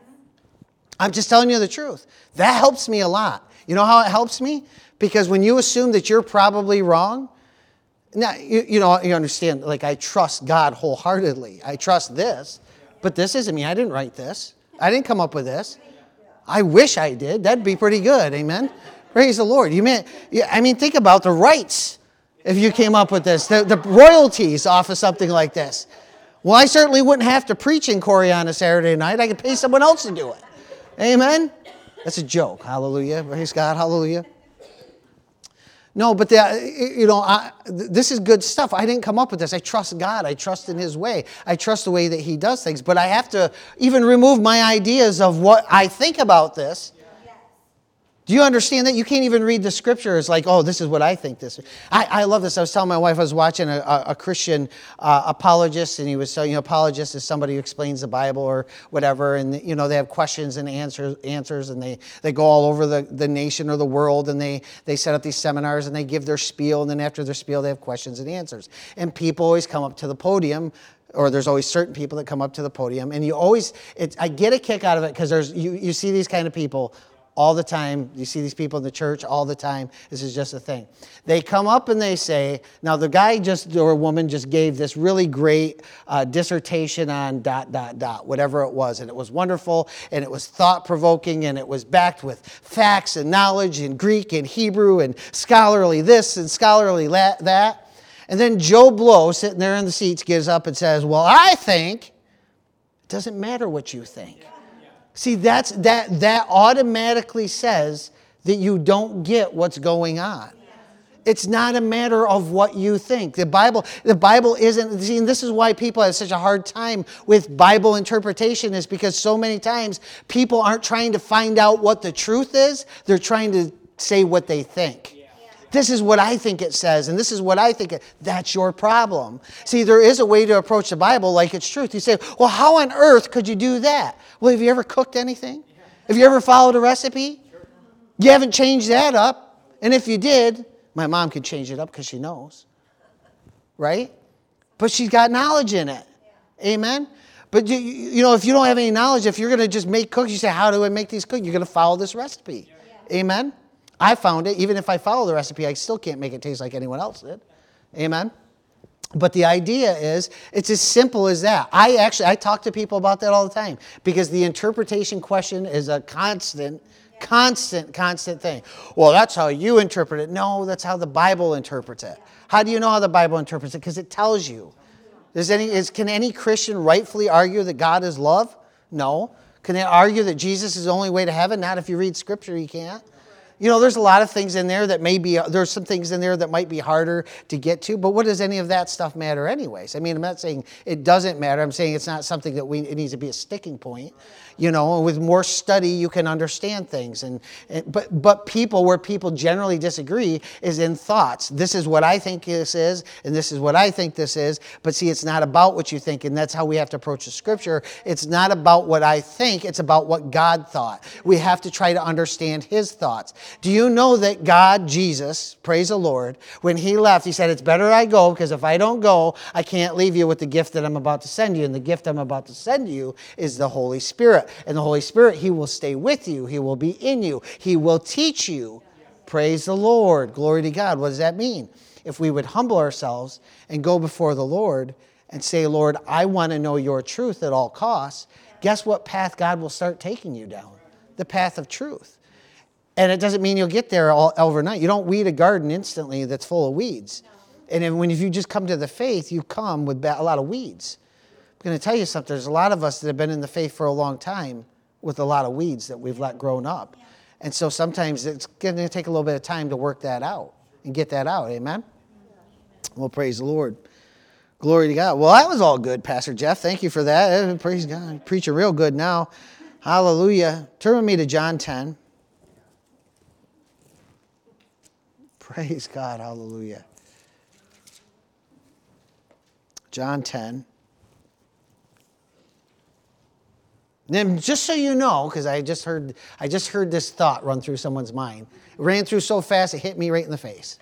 I'm just telling you the truth. That helps me a lot. You know how it helps me? Because when you assume that you're probably wrong, now, you understand, like I trust God wholeheartedly. I trust this, but this isn't me. I didn't write this. I didn't come up with this. I wish I did. That'd be pretty good. Amen. Praise the Lord. Think about the rights if you came up with this, the royalties off of something like this. Well, I certainly wouldn't have to preach in Corey on a Saturday night. I could pay someone else to do it. Amen. That's a joke. Hallelujah. Praise God. Hallelujah. No, but this is good stuff. I didn't come up with this. I trust God. I trust in His way. I trust the way that He does things. But I have to even remove my ideas of what I think about this. Do you understand that? You can't even read the scriptures like, oh, this is what I think this is. I love this. I was telling my wife, I was watching a Christian apologist, and he was saying, apologist is somebody who explains the Bible or whatever, and they have questions and answers, and they go all over the nation or the world, and they set up these seminars, and they give their spiel, and then after their spiel, they have questions and answers. And people always come up to the podium, or there's always certain people that come up to the podium, and I get a kick out of it because you see these kind of people all the time. You see these people in the church all the time. This is just a thing. They come up and they say, now the guy or woman just gave this really great dissertation on ... whatever it was. And it was wonderful, and it was thought-provoking, and it was backed with facts and knowledge in Greek and Hebrew and scholarly this and scholarly that. And then Joe Blow, sitting there in the seats, gives up and says, well, I think it doesn't matter what you think. See, that automatically says that you don't get what's going on. It's not a matter of what you think. The Bible isn't, see, and this is why people have such a hard time with Bible interpretation, is because so many times people aren't trying to find out what the truth is. They're trying to say what they think. This is what I think it says, and this is what I think. That's your problem. See, there is a way to approach the Bible like it's truth. You say, well, how on earth could you do that? Well, have you ever cooked anything? Have you ever followed a recipe? You haven't changed that up. And if you did, my mom could change it up because she knows. Right? But she's got knowledge in it. Amen? But, you know, if you don't have any knowledge, if you're going to just make cookies, you say, how do I make these cookies? You're going to follow this recipe. Amen? I found it. Even if I follow the recipe, I still can't make it taste like anyone else did. Amen? But the idea is, it's as simple as that. I talk to people about that all the time because the interpretation question is a constant thing. Well, that's how you interpret it. No, that's how the Bible interprets it. How do you know how the Bible interprets it? Because it tells you. Can any Christian rightfully argue that God is love? No. Can they argue that Jesus is the only way to heaven? Not if you read Scripture, you can't. You know, there's a lot of things in there that there's some things in there that might be harder to get to, but what does any of that stuff matter anyways? I mean, I'm not saying it doesn't matter. I'm saying it's not something that it needs to be a sticking point. You know, with more study, you can understand things. But where people generally disagree is in thoughts. This is what I think this is, and this is what I think this is. But see, it's not about what you think, and that's how we have to approach the Scripture. It's not about what I think. It's about what God thought. We have to try to understand His thoughts. Do you know that God, Jesus, praise the Lord, when He left, He said, it's better I go, because if I don't go, I can't leave you with the gift that I'm about to send you. And the gift I'm about to send you is the Holy Spirit. And the Holy Spirit, He will stay with you. He will be in you. He will teach you. Praise the Lord. Glory to God. What does that mean? If we would humble ourselves and go before the Lord and say, Lord, I want to know your truth at all costs, guess what path God will start taking you down? The path of truth. And it doesn't mean you'll get there all overnight. You don't weed a garden instantly that's full of weeds. And if you just come to the faith, you come with a lot of weeds. I'm going to tell you something. There's a lot of us that have been in the faith for a long time with a lot of weeds that we've let grown up. And so sometimes it's going to take a little bit of time to work that out and get that out. Amen? Well, praise the Lord. Glory to God. Well, that was all good, Pastor Jeff. Thank you for that. Praise God. Preaching real good now. Hallelujah. Turn with me to John 10. Praise God. Hallelujah. John 10. Then, just so you know, because I just heard this thought run through someone's mind. It ran through so fast it hit me right in the face.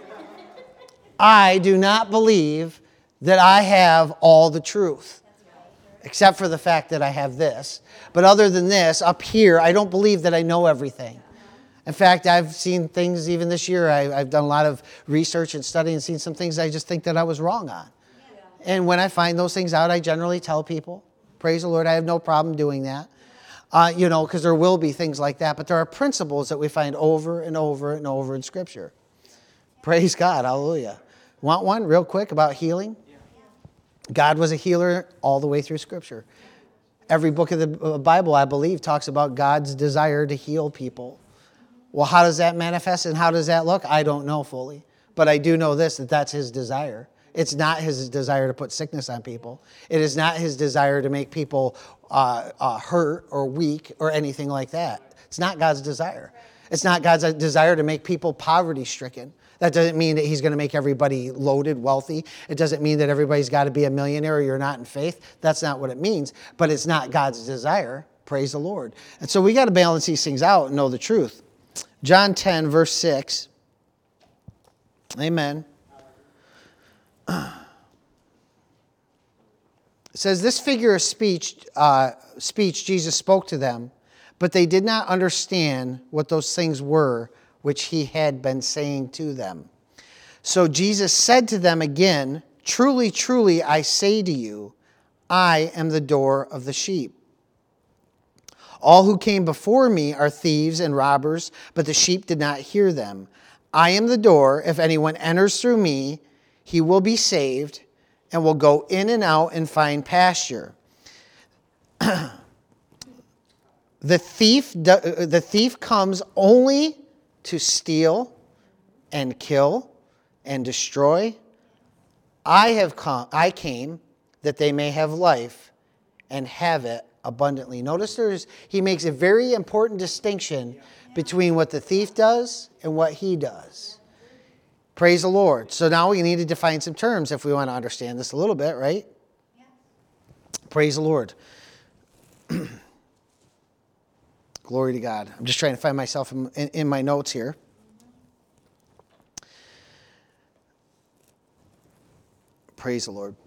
I do not believe that I have all the truth, except for the fact that I have this. But other than this, up here, I don't believe that I know everything. In fact, I've seen things even this year. I've done a lot of research and study and seen some things I just think that I was wrong on. And when I find those things out, I generally tell people. Praise the Lord, I have no problem doing that. Because there will be things like that. But there are principles that we find over and over and over in Scripture. Praise God, hallelujah. Want one real quick about healing? God was a healer all the way through Scripture. Every book of the Bible, I believe, talks about God's desire to heal people. Well, how does that manifest and how does that look? I don't know fully. But I do know this, that that's His desire. It's not His desire to put sickness on people. It is not His desire to make people hurt or weak or anything like that. It's not God's desire. It's not God's desire to make people poverty-stricken. That doesn't mean that He's going to make everybody loaded, wealthy. It doesn't mean that everybody's got to be a millionaire or you're not in faith. That's not what it means. But it's not God's desire. Praise the Lord. And so we got to balance these things out and know the truth. John 10, verse 6. Amen. It says, this figure of speech Jesus spoke to them, but they did not understand what those things were which He had been saying to them. So Jesus said to them again, truly, truly, I say to you, I am the door of the sheep. All who came before me are thieves and robbers, but the sheep did not hear them. I am the door. If anyone enters through me, he will be saved and will go in and out and find pasture. The thief comes only to steal and kill and destroy. I came that they may have life and have it abundantly. Notice he makes a very important distinction between what the thief does and what he does. Praise the Lord. So now we need to define some terms if we want to understand this a little bit, right? Yeah. Praise the Lord. Glory to God. I'm just trying to find myself in my notes here. Praise the Lord.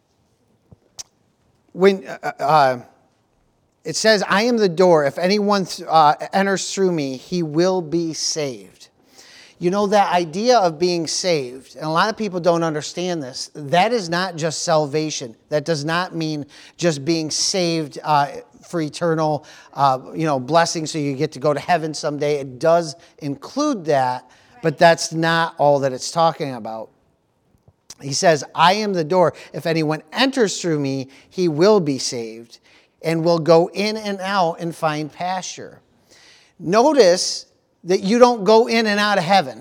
When it says, I am the door. If anyone enters through me, he will be saved. You know, that idea of being saved, and a lot of people don't understand this, that is not just salvation. That does not mean just being saved for eternal blessings so you get to go to heaven someday. It does include that, but that's not all that it's talking about. He says, I am the door. If anyone enters through me, he will be saved and will go in and out and find pasture. Notice that you don't go in and out of heaven.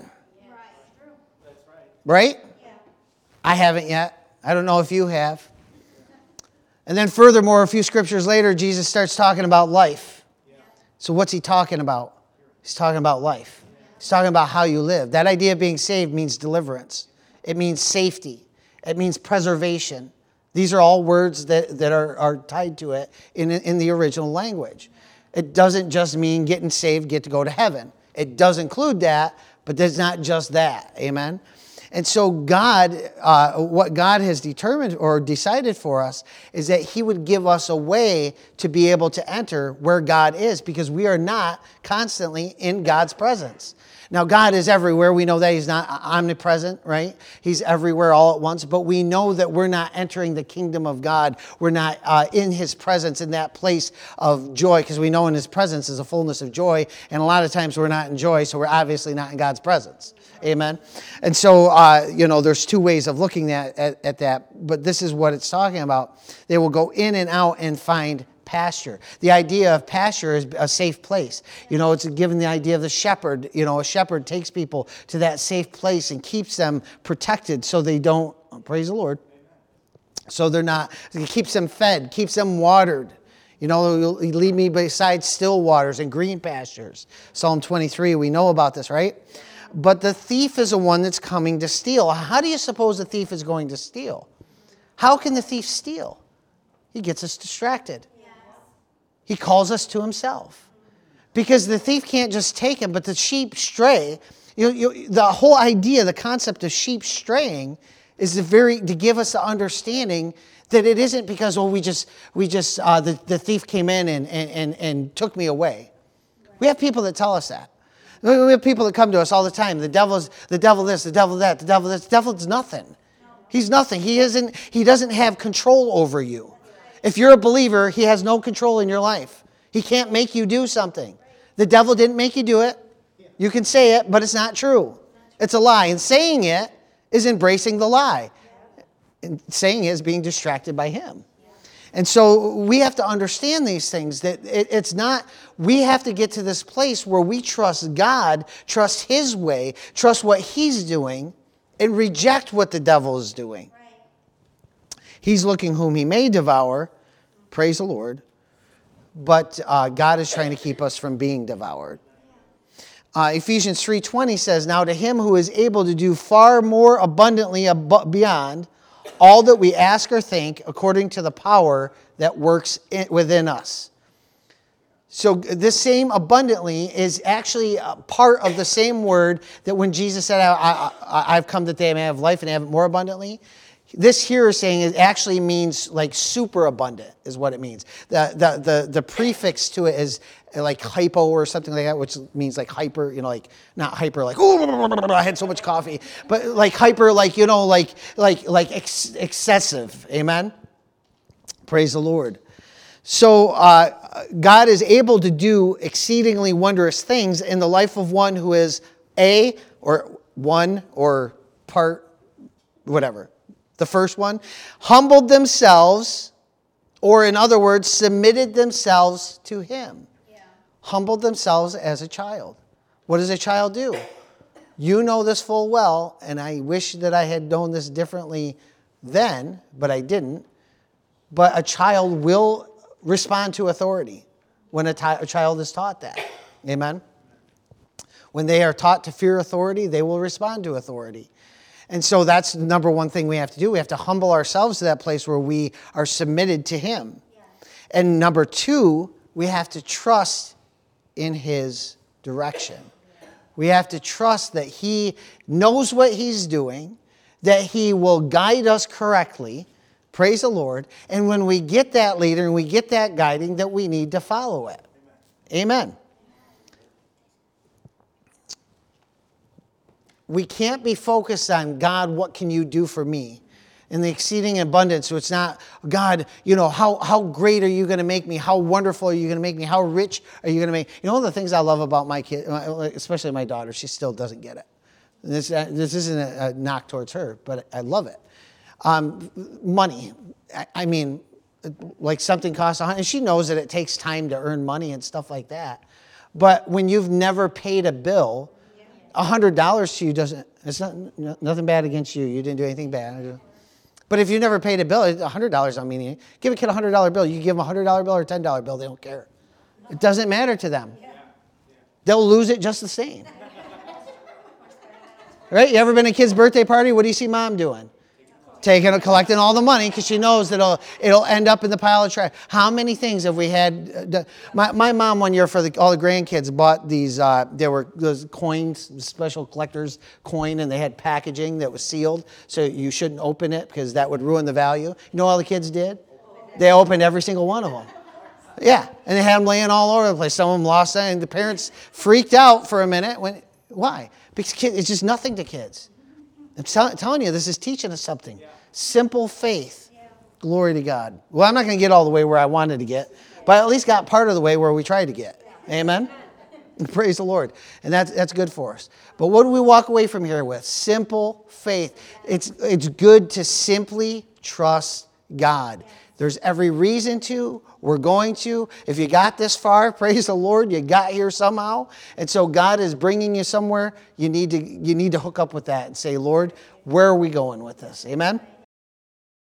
Right? Yeah. I haven't yet. I don't know if you have. And then furthermore, a few scriptures later, Jesus starts talking about life. So what's he talking about? He's talking about life. He's talking about how you live. That idea of being saved means deliverance. It means safety. It means preservation. These are all words that are tied to it in the original language. It doesn't just mean getting saved, get to go to heaven. It does include that, but it's not just that. Amen? And so God, what God has determined or decided for us is that he would give us a way to be able to enter where God is, because we are not constantly in God's presence. Now, God is everywhere. We know that he's not omnipresent, right? He's everywhere all at once. But we know that we're not entering the kingdom of God. We're not in his presence, in that place of joy, because we know in his presence is a fullness of joy. And a lot of times we're not in joy, so we're obviously not in God's presence. Amen? And so, there's two ways of looking at that. But this is what it's talking about. They will go in and out and find pasture. The idea of pasture is a safe place. It's given the idea of the shepherd. A shepherd takes people to that safe place and keeps them protected so they don't, praise the Lord, so they're not, it keeps them fed, keeps them watered. You'll lead me beside still waters and green pastures. Psalm 23, we know about this, right? But the thief is the one that's coming to steal. How do you suppose the thief is going to steal? How can the thief steal? He gets us distracted. He calls us to himself. Because the thief can't just take him, but the sheep stray. The whole idea, the concept of sheep straying is to give us the understanding that it isn't because, the thief came in and took me away. We have people that tell us that. We have people that come to us all the time. The devil this, the devil that, the devil this. The devil's nothing. He's nothing. He doesn't have control over you. If you're a believer, he has no control in your life. He can't make you do something. The devil didn't make you do it. You can say it, but it's not true. It's a lie. And saying it is embracing the lie. And saying it is being distracted by him. And so we have to understand these things, that it's not, we have to get to this place where we trust God, trust his way, trust what he's doing, and reject what the devil is doing. He's looking whom he may devour. Praise the Lord. But God is trying to keep us from being devoured. Ephesians 3:20 says, now to him who is able to do far more abundantly beyond all that we ask or think, according to the power that works within us. So this same abundantly is actually a part of the same word that when Jesus said, I've come that they may have life and have it more abundantly. This here is saying it actually means like super abundant is what it means. The prefix to it is like hypo or something like that, which means like hyper, like not hyper, like, oh, I had so much coffee, but like hyper, like, excessive. Amen. Praise the Lord. So God is able to do exceedingly wondrous things in the life of one who is one or part, whatever. The first one, humbled themselves, or in other words, submitted themselves to him. Yeah. Humbled themselves as a child. What does a child do? You know this full well, and I wish that I had known this differently then, but I didn't. But a child will respond to authority when a child is taught that. Amen? When they are taught to fear authority, they will respond to authority. And so that's the number one thing we have to do. We have to humble ourselves to that place where we are submitted to him. Yeah. And number two, we have to trust in his direction. We have to trust that he knows what he's doing, that he will guide us correctly. Praise the Lord. And when we get that leader and we get that guiding, that we need to follow it. Amen. We can't be focused on, God, what can you do for me? In the exceeding abundance. So it's not, God, how great are you going to make me? How wonderful are you going to make me? How rich are you going to make me? One of the things I love about my kid, especially my daughter, she still doesn't get it. This isn't a knock towards her, but I love it. Money. I mean, like something costs $100, and she knows that it takes time to earn money and stuff like that. But when you've never paid a bill, $100 to you doesn't, it's nothing bad against you. You didn't do anything bad. But if you never paid a bill, $100 don't mean anything. Give a kid a $100 bill. You give them a $100 bill or a $10 bill, they don't care. It doesn't matter to them. They'll lose it just the same. Right? You ever been to a kid's birthday party? What do you see mom doing? Collecting all the money because she knows that it'll end up in the pile of trash. How many things have we had? My mom one year for all the grandkids bought these. There were those coins, special collector's coin, and they had packaging that was sealed, so you shouldn't open it because that would ruin the value. You know what all the kids did? They opened every single one of them. Yeah, and they had them laying all over the place. Some of them lost it, and the parents freaked out for a minute. Why? Because it's just nothing to kids. I'm telling you, this is teaching us something. Simple faith. Glory to God. Well, I'm not going to get all the way where I wanted to get, but I at least got part of the way where we tried to get. Amen? Praise the Lord. And that's good for us. But what do we walk away from here with? Simple faith. It's good to simply trust God. There's every reason to. We're going to. If you got this far, praise the Lord, you got here somehow. And so God is bringing you somewhere. You need to hook up with that and say, Lord, where are we going with this? Amen?